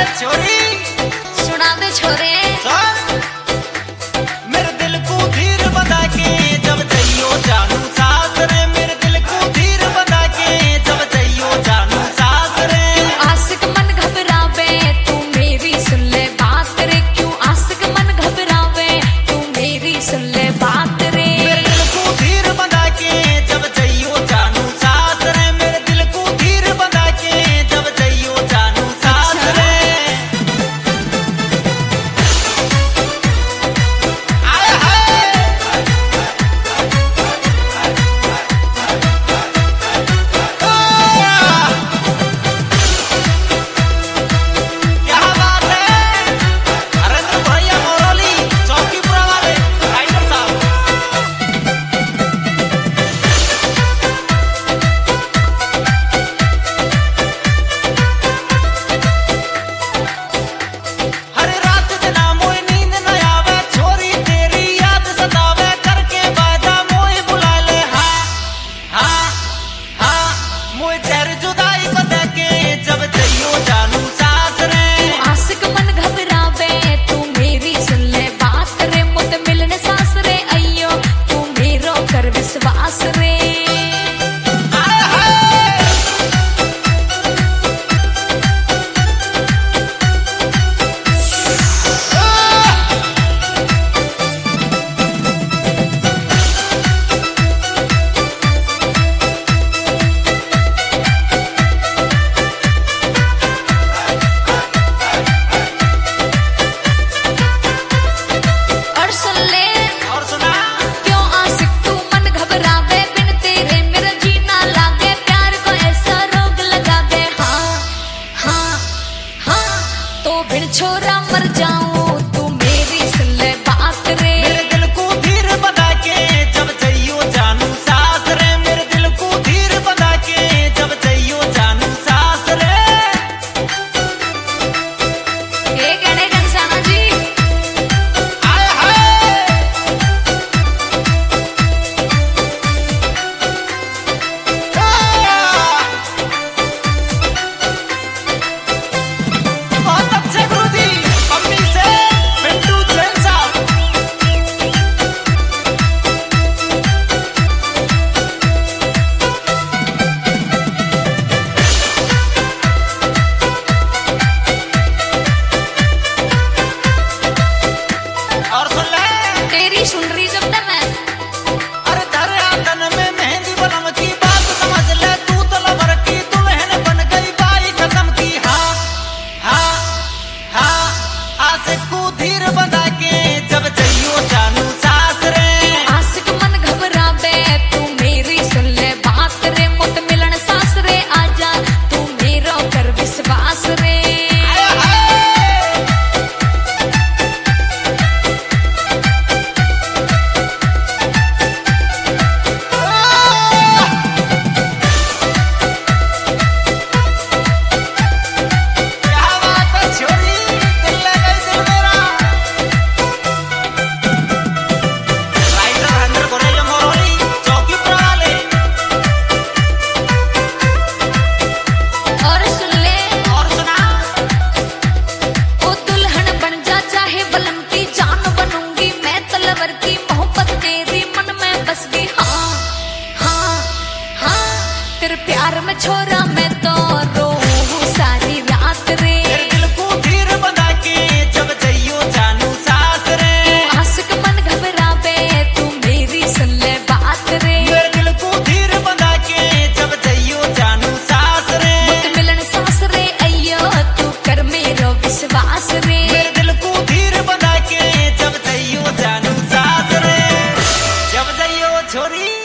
छोरी सुना दे छोरे मेरे दिल को धीर बता के जब जइयो जानू सास रे मेरे दिल को धीर बता के जब जइयो जानू सास रे आशिक मन घबरावे तू मेरी सुन ले बात रे क्यों आशिक मन घबरावे तू मेरी सुन ले बात रे मेरे दिल को धीर बता के जब जइयो जानू सास रे मेरे दिल को धीर बता के जब जइयो जानू सास रे छोरा मर जाऊं तू मेरी सुन ले बात रे मेरे दिल को धीर बता के जब जइयो जानू सास रे मेरे दिल को धीर बता के जब जइयो जानू सास रे ये कहने घनश्यामा जी आय हाय बहुत अच्छे गुरुजी मम्मी से पिंटू जैन साहब और सुन ले तेरी सुन रही जब तक मैं अरे तेरे आंगन में मेहंदी बलम की बात समझ ले तू तो लवर की दुल्हन बन गई बाई खत्म की हाँ हाँ हाँ आशिक को धीर बता के जब जइयो जानू सास रे आशिक मन घबरावे तू मेरी सुन ले बात रे मुत मिलन सास रे आजा तू मेरो कर विश्वास रे आय हाय क्या बात है छोरी दिल ले गई दिल मेरा राइटर हंड्रेड कोरेजम मोरोली चौकी प्रणाली और सुन ले और सुना ओ दुल्हन बन जा चाहे बलम की जान बनूंगी मैं तलवर की मोहब्बत तेरी मन में बस गई हाँ हाँ हाँ तेरे प्यार में छोरा मैं तो रोऊं सारी रात रे मेरे दिल को धीर बता के जब जइयो जानू सास रे आशिक मन घबरावे तू मेरी सुन ले बात रे मेरे दिल को धीर बता के जब जइयो जानू सास रे मुत मिलन सास रे अयो तू कर मेरो विश्वास रे मेरे दिल को धीर बता के जब जइयो जानू सास रे जब जइयो छोरी